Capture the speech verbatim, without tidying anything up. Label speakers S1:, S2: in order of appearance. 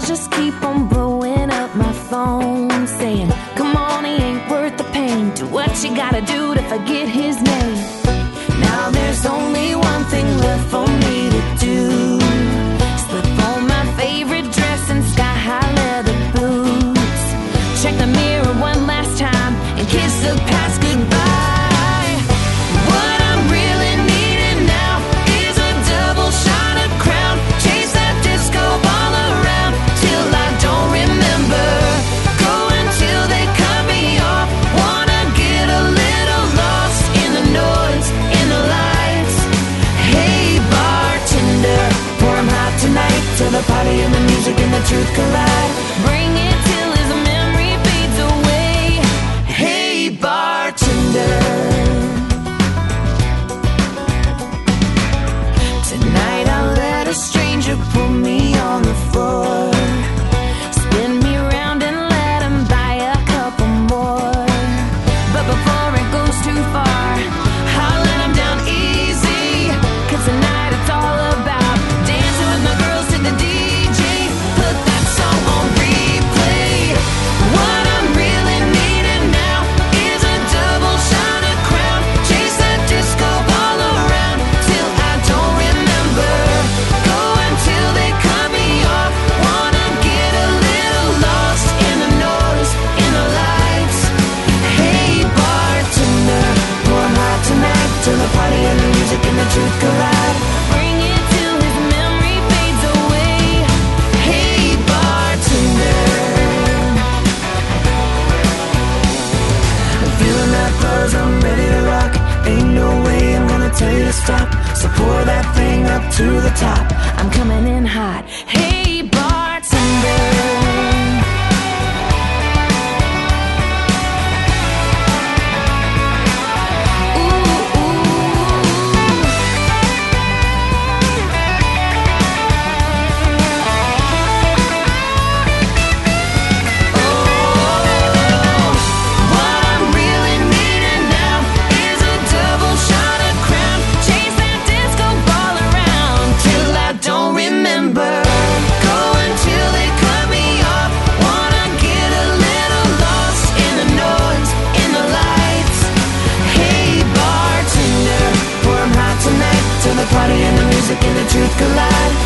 S1: just keep on blowing up my phone, saying, come on, he ain't worth the pain. Do what you gotta do to forget his name. Now there's only one thing left for me to do. Slip on my favorite dress and sky-high leather boots. Check the mirror one last time and kiss the past goodbye. What I'm really needing now is a double shot of Crown. Chase that disco ball around till I don't remember. Go until they cut me off. Wanna get a little lost in the noise, in the lights. Hey bartender, pour 'em hot tonight till the party and the music and the truth collide. Bring it till his memory fades away. Hey bartender, tonight I'll let a stranger pull me on the floor, spin me around and let him buy a couple more. But before it goes too far, I'll let him down easy, 'cause tonight it's all about dancing with my girls to the D J. Put that song on replay. What I'm really needing now is a double shot of Crown. Chase that disco ball around till I don't remember. Go until they cut me off. Wanna get a little lost in the noise, in the lights. Hey bartender, pour 'em hot tonight till the party and the music and the truth collide. Bring it till his memory fades away. Hey bartender, I'm feeling that buzz, I'm ready to rock. Ain't no way I'm gonna tell you to stop. So pour that thing up to the top. I'm coming in hot. Hey bartender. What I'm really needing now is a double shot of Crown. Chase that disco ball around till I don't remember. Go until they cut me off. Wanna get a little lost in the noise, in the lights. Hey bartender, pour 'em hot tonight till the party and the music and the truth collide.